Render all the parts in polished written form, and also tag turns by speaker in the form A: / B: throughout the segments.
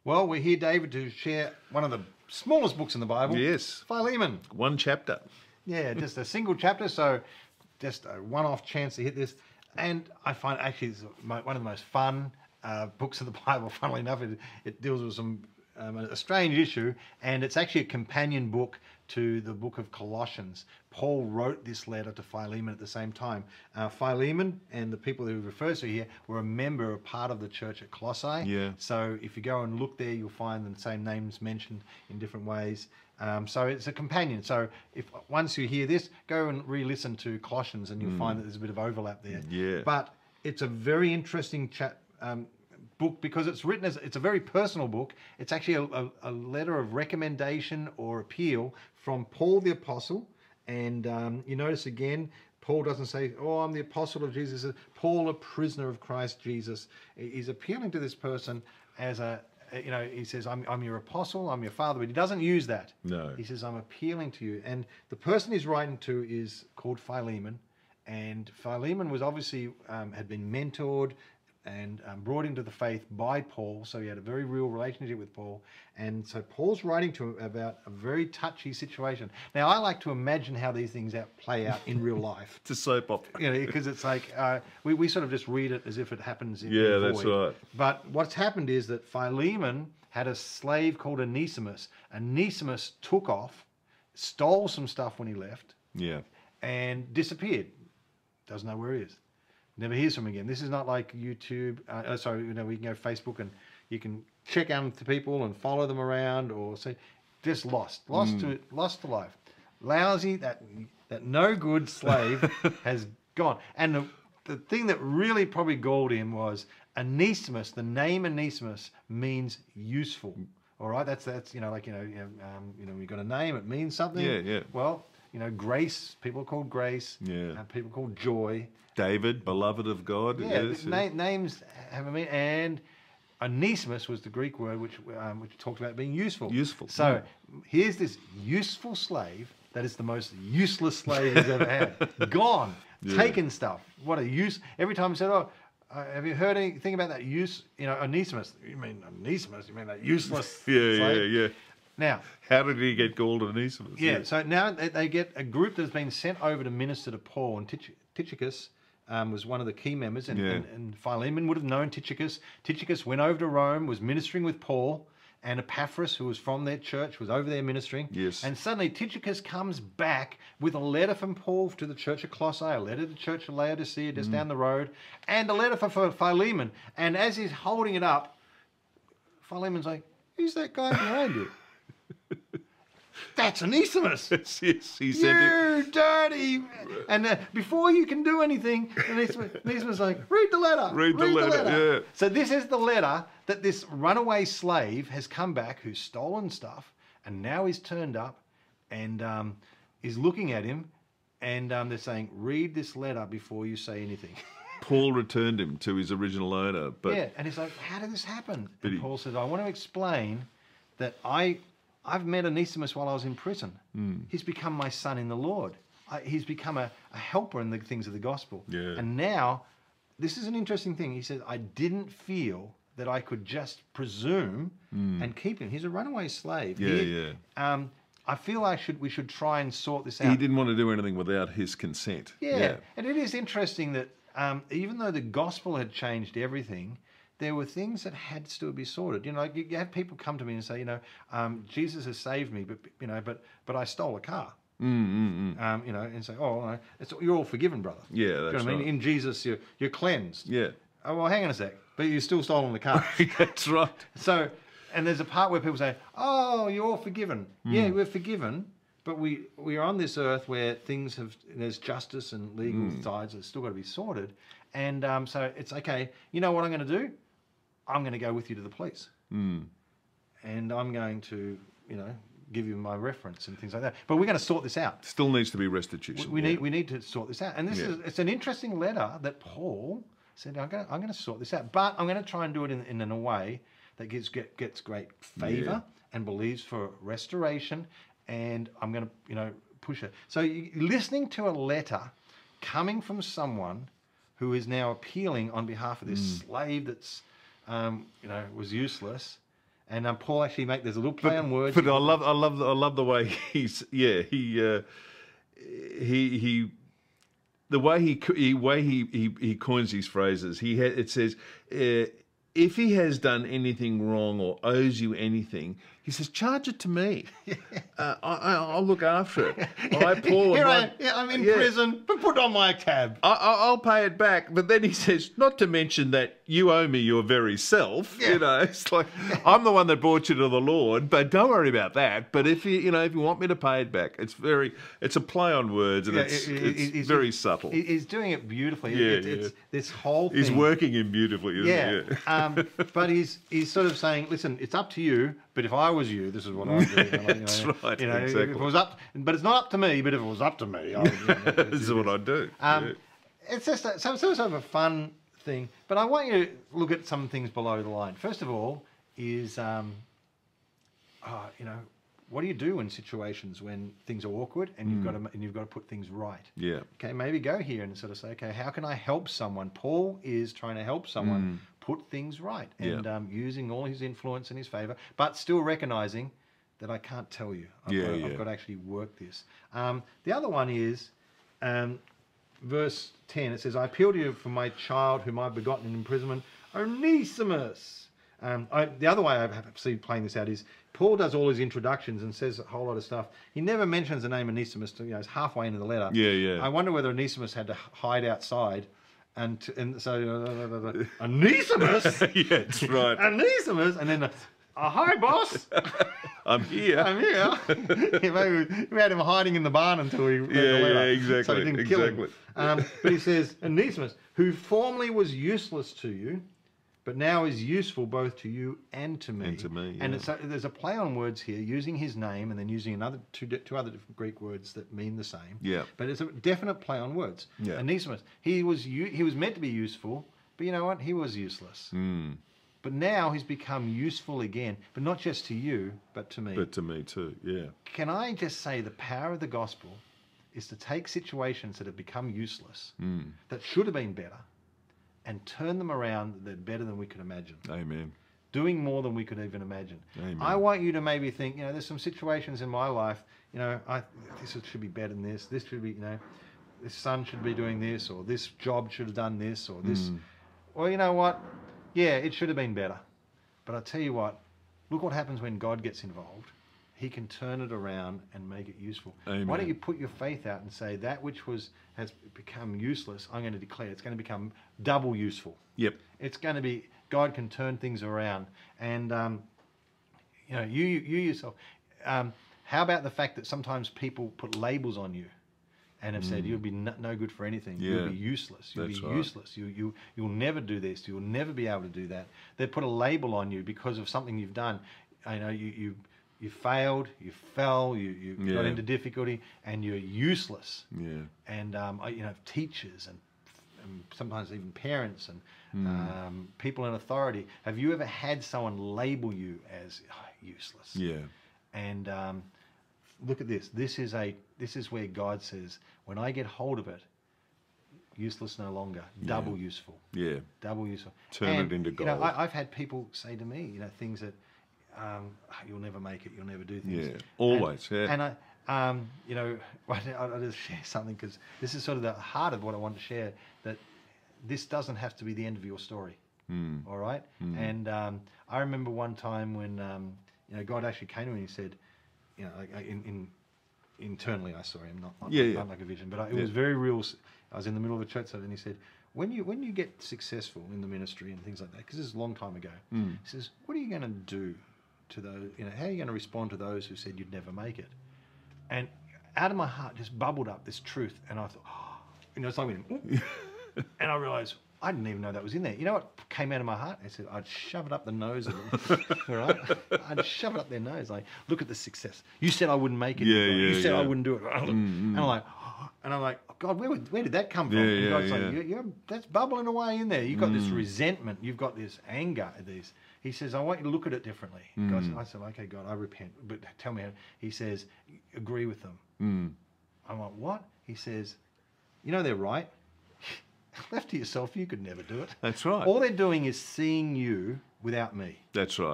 A: Well, we're here, David, to share one of the smallest books in the Bible.
B: Yes.
A: Philemon.
B: One chapter.
A: Yeah, just a single chapter, so just a one-off chance to hit this. And I find actually it's one of the most fun books of the Bible. Funnily enough, it deals with a strange issue, and it's actually a companion book to the book of Colossians. Paul wrote this letter to Philemon at the same time. Philemon and the people who he refers to here were a part of the church at Colossae.
B: Yeah.
A: So if you go and look there, you'll find the same names mentioned in different ways. So it's a companion. So if once you hear this, go and re-listen to Colossians, and you'll find that there's a bit of overlap there.
B: Yeah.
A: But it's a very interesting book because it's written it's a very personal book. It's actually a letter of recommendation or appeal from Paul the Apostle. And you notice again, Paul doesn't say, "Oh, I'm the apostle of Jesus." He says, Paul, a prisoner of Christ Jesus. He's appealing to this person as he says, I'm your apostle, I'm your father, but he doesn't use that.
B: No.
A: He says, I'm appealing to you. And the person he's writing to is called Philemon. And Philemon was obviously, had been mentored and brought into the faith by Paul. So he had a very real relationship with Paul. And so Paul's writing to him about a very touchy situation. Now, I like to imagine how these things play out in real life.
B: It's a soap opera.
A: Because it's like, we sort of just read it as if it happens in
B: Yeah,
A: the
B: that's
A: void.
B: right.
A: But what's happened is that Philemon had a slave called Onesimus. Onesimus took off, stole some stuff when he left,
B: Yeah.
A: and disappeared. Doesn't know where he is. Never hears from him again. This is not like YouTube. We can go Facebook and you can check out to people and follow them around, or say, just lost to life. Lousy, that no good slave has gone. And the thing that really probably galled him was Onesimus. The name Onesimus means useful. All right, that's we got a name, it means something.
B: Yeah.
A: Well, grace. People are called grace.
B: Yeah.
A: People are called joy.
B: David, beloved of God.
A: Yeah,
B: Yes.
A: names have a meaning. And Onesimus was the Greek word which talked about being useful.
B: Useful.
A: So here's this useful slave that is the most useless slave he's ever had. Gone, taken stuff. What a use! Every time I said, "Oh, have you heard anything about that use?" Onesimus. You mean Onesimus? You mean that useless slave?
B: Yeah.
A: Now,
B: how did he get called Onesimus?
A: Yeah, so now they get a group that's been sent over to minister to Paul, and Tychicus was one of the key members, and Philemon would have known Tychicus. Tychicus went over to Rome, was ministering with Paul, and Epaphras, who was from their church, was over there ministering.
B: Yes.
A: And suddenly Tychicus comes back with a letter from Paul to the church of Colossae, a letter to the church of Laodicea just down the road, and a letter for Philemon. And as he's holding it up, Philemon's like, "Who's that guy behind you?" That's Onesimus.
B: Yes, he sent it.
A: You dirty! And before you can do anything, Onesimus like, read the letter.
B: Read the letter. Yeah.
A: So this is the letter that this runaway slave has come back, who's stolen stuff, and now he's turned up, and is looking at him, and they're saying, read this letter before you say anything.
B: Paul returned him to his original owner, but
A: yeah, and he's like, how did this happen? And Paul says, I want to explain that I've met Onesimus while I was in prison. He's become my son in the Lord. He's become a helper in the things of the gospel.
B: Yeah.
A: And now, this is an interesting thing. He says, I didn't feel that I could just presume and keep him. He's a runaway slave. I feel we should try and sort this out.
B: He didn't want to do anything without his consent.
A: Yeah. And it is interesting that even though the gospel had changed everything, there were things that had to still be sorted. You have people come to me and say, Jesus has saved me, but I stole a car. And say, oh, you're all forgiven, brother.
B: Yeah, that's
A: Do you know what I mean?
B: right.
A: In Jesus, you're cleansed.
B: Yeah.
A: Oh, well, hang on a sec, but you're still stolen the car.
B: That's right.
A: So, and there's a part where people say, oh, you're all forgiven. Yeah, we're forgiven, but we are on this earth where there's justice and legal sides that's still got to be sorted. And so it's okay. You know what I'm going to do? I'm going to go with you to the police. And I'm going to, give you my reference and things like that. But we're going to sort this out.
B: Still needs to be restitution.
A: We need to sort this out. And it's an interesting letter that Paul said, I'm going to sort this out. But I'm going to try and do it in a way that gets great favor and believes for restoration. And I'm going to, push it. So listening to a letter coming from someone who is now appealing on behalf of this slave that's, was useless, And Paul actually there's a little play on words.
B: But I love the way the way he coins these phrases. It says, if he has done anything wrong or owes you anything, he says, charge it to me. I'll look after it.
A: I'm in prison, but put on my tab.
B: I'll pay it back. but then he says, not to mention that you owe me your very self.
A: Yeah.
B: You know, it's like, I'm the one that brought you to the Lord, but don't worry about that. But if you want me to pay it back, it's a play on words, and it's very subtle.
A: He's doing it beautifully.
B: Yeah,
A: It's this whole thing.
B: He's working him beautifully, isn't he?
A: But he's sort of saying, listen, it's up to you, but if I was you, this is what I'd do.
B: That's right, exactly.
A: If it was but it's not up to me, but if it was up to me, I would,
B: this is what I'd do.
A: It's just some sort of a fun thing, but I want you to look at some things below the line. First of all is, what do you do in situations when things are awkward and you've got to put things right?
B: Yeah.
A: Okay, maybe go here and sort of say, okay, how can I help someone? Paul is trying to help someone put things right and using all his influence in his favor, but still recognizing that I can't tell you. I've got to actually work this. The other one is verse 10. It says, I appeal to you for my child whom I've begotten in imprisonment, Onesimus. The other way I've seen playing this out is Paul does all his introductions and says a whole lot of stuff. He never mentions the name Onesimus. It's halfway into the letter.
B: Yeah.
A: I wonder whether Onesimus had to hide outside. And so Onesimus.
B: Yeah, that's right.
A: Onesimus, and then hi, boss.
B: I'm here.
A: Maybe we had him hiding in the barn until we read the letter.
B: Yeah, exactly.
A: So he didn't kill him. But he says, Onesimus, who formerly was useless to you, but now is useful both to you and to me.
B: And to me, yeah.
A: And there's a play on words here, using his name and then using two other different Greek words that mean the same.
B: Yeah.
A: But it's a definite play on words.
B: Yeah.
A: Onesimus, he was meant to be useful, but you know what? He was useless. But now he's become useful again, but not just to you, but to me.
B: But to me too, yeah.
A: Can I just say the power of the gospel is to take situations that have become useless, that should have been better, and turn them around that they're better than we could imagine.
B: Amen.
A: Doing more than we could even imagine.
B: Amen.
A: I want you to maybe think, there's some situations in my life, this should be better than this. This should be, this son should be doing this, or this job should have done this, or this. Well, you know what? Yeah, it should have been better. But I tell you what, look what happens when God gets involved. He can turn it around and make it useful.
B: Amen.
A: Why don't you put your faith out and say that which has become useless, I'm going to declare it's going to become double useful.
B: Yep.
A: It's going to be, God can turn things around. And, you yourself, how about the fact that sometimes people put labels on you and have said you'll be no good for anything.
B: Yeah.
A: You'll be useless. You'll
B: That's
A: be
B: right.
A: useless. You'll never do this. You'll never be able to do that. They put a label on you because of something you've done. You failed, you fell, you got into difficulty, and you're useless.
B: Yeah.
A: And teachers and sometimes even parents and people in authority. Have you ever had someone label you as useless?
B: Yeah.
A: And look at this. This is where God says, when I get hold of it, useless no longer, double useful.
B: Yeah.
A: Double useful.
B: Turn it into gold.
A: I've had people say to me, things that you'll never make it, you'll never do things.
B: Yeah. Always.
A: And I'll just share something, because this is sort of the heart of what I want to share, that this doesn't have to be the end of your story. All right? And I remember one time when God actually came to me and he said, internally I saw him, not like a vision, but it was very real. I was in the middle of a church service and he said, when you get successful in the ministry and things like that, because this is a long time ago, he says, what are you going to do to those, how are you going to respond to those who said you'd never make it? And out of my heart just bubbled up this truth, and I thought, it's like, and I realised I didn't even know that was in there. You know what came out of my heart? I said, I'd shove it up the nose of them. All right? I'd shove it up their nose. Like, look at the success. You said I wouldn't make it. You said I wouldn't do it. And I'm like, oh, God, where did that come from? And God's like, that's bubbling away in there. You've got this resentment. You've got this anger. He says, I want you to look at it differently. I said, okay, God, I repent. But tell me how. He says, agree with them. I'm like, what? He says, they're right. Left to yourself, you could never do it.
B: That's right.
A: All they're doing is seeing you without me.
B: That's right.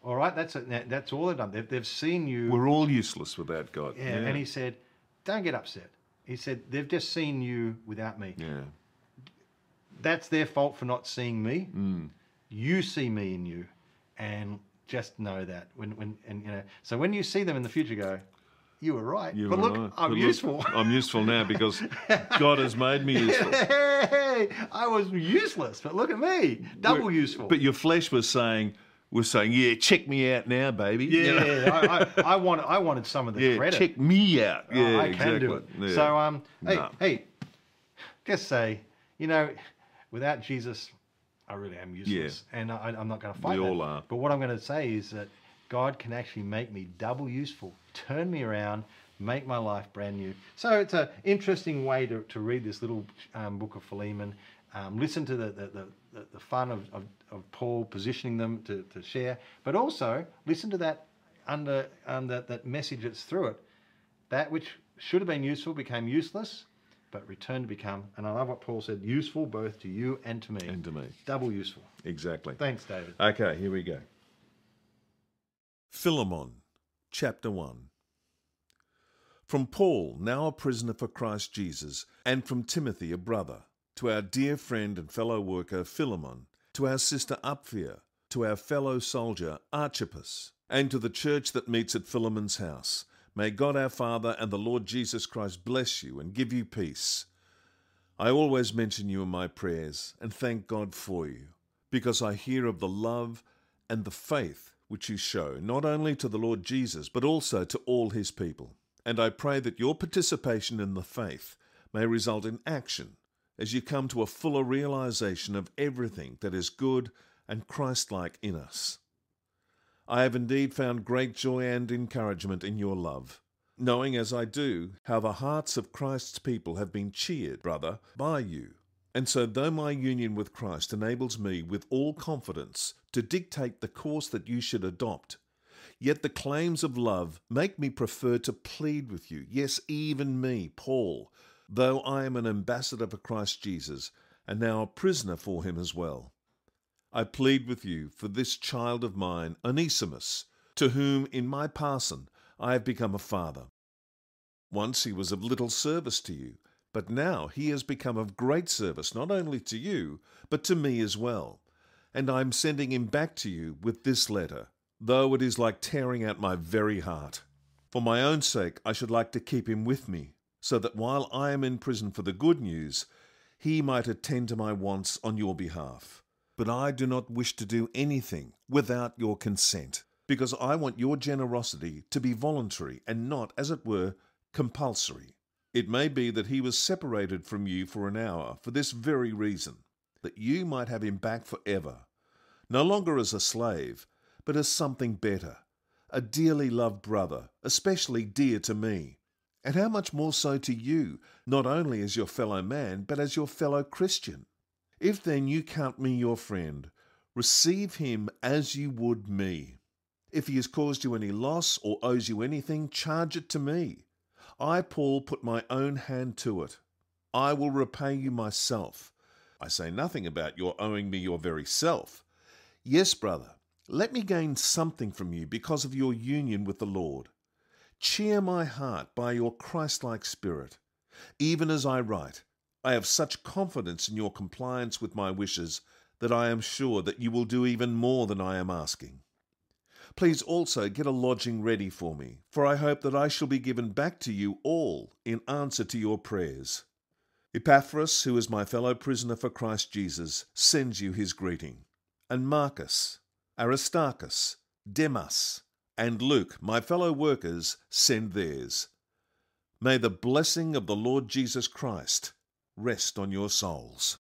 A: All right, that's all they've done. They've seen you.
B: We're all useless without God.
A: Yeah, and he said, don't get upset. He said, they've just seen you without me.
B: Yeah.
A: That's their fault for not seeing me. You see me in you, and just know that so when you see them in the future, go, you were right. But look, I'm useful.
B: I'm useful now because God has made me useful.
A: Hey, I was useless, but look at me, double useful.
B: But your flesh was saying, yeah, check me out now, baby.
A: Yeah, I wanted some of the credit.
B: Check me out. Yeah,
A: I can do it.
B: Yeah.
A: So hey, just say, without Jesus, I really am useless, and I'm not going to fight.
B: We all are.
A: But what I'm going to say is that God can actually make me double useful, turn me around, make my life brand new. So it's an interesting way to read this little book of Philemon. Listen to the fun of Paul positioning them to share, but also listen to that that message that's through it. That which should have been useful became useless, but returned to become, and I love what Paul said, useful both to you and to me.
B: And to me.
A: Double useful.
B: Exactly.
A: Thanks, David.
B: Okay, here we go. Philemon, chapter 1. From Paul, now a prisoner for Christ Jesus, and from Timothy, a brother, to our dear friend and fellow worker Philemon, to our sister Apphia, to our fellow soldier Archippus, and to the church that meets at Philemon's house, may God our Father and the Lord Jesus Christ bless you and give you peace. I always mention you in my prayers and thank God for you, because I hear of the love and the faith which you show, not only to the Lord Jesus, but also to all his people. And I pray that your participation in the faith may result in action, as you come to a fuller realization of everything that is good and Christ-like in us. I have indeed found great joy and encouragement in your love, knowing as I do how the hearts of Christ's people have been cheered, brother, by you. And so though my union with Christ enables me with all confidence to dictate the course that you should adopt, yet the claims of love make me prefer to plead with you, yes, even me, Paul, though I am an ambassador for Christ Jesus, and now a prisoner for him as well. I plead with you for this child of mine, Onesimus, to whom in my parson I have become a father. Once he was of little service to you, but now he has become of great service not only to you, but to me as well. And I am sending him back to you with this letter, though it is like tearing out my very heart. For my own sake I should like to keep him with me, so that while I am in prison for the good news, he might attend to my wants on your behalf. But I do not wish to do anything without your consent, because I want your generosity to be voluntary and not, as it were, compulsory. It may be that he was separated from you for an hour for this very reason, that you might have him back forever, no longer as a slave, but as something better, a dearly loved brother, especially dear to me. And how much more so to you, not only as your fellow man, but as your fellow Christian. If then you count me your friend, receive him as you would me. If he has caused you any loss or owes you anything, charge it to me. I, Paul, put my own hand to it. I will repay you myself. I say nothing about your owing me your very self. Yes, brother, let me gain something from you because of your union with the Lord. Cheer my heart by your Christ-like spirit. Even as I write, I have such confidence in your compliance with my wishes that I am sure that you will do even more than I am asking. Please also get a lodging ready for me, for I hope that I shall be given back to you all in answer to your prayers. Epaphras, who is my fellow prisoner for Christ Jesus, sends you his greeting. And Marcus, Aristarchus, Demas, and Luke, my fellow workers, send theirs. May the blessing of the Lord Jesus Christ rest on your souls.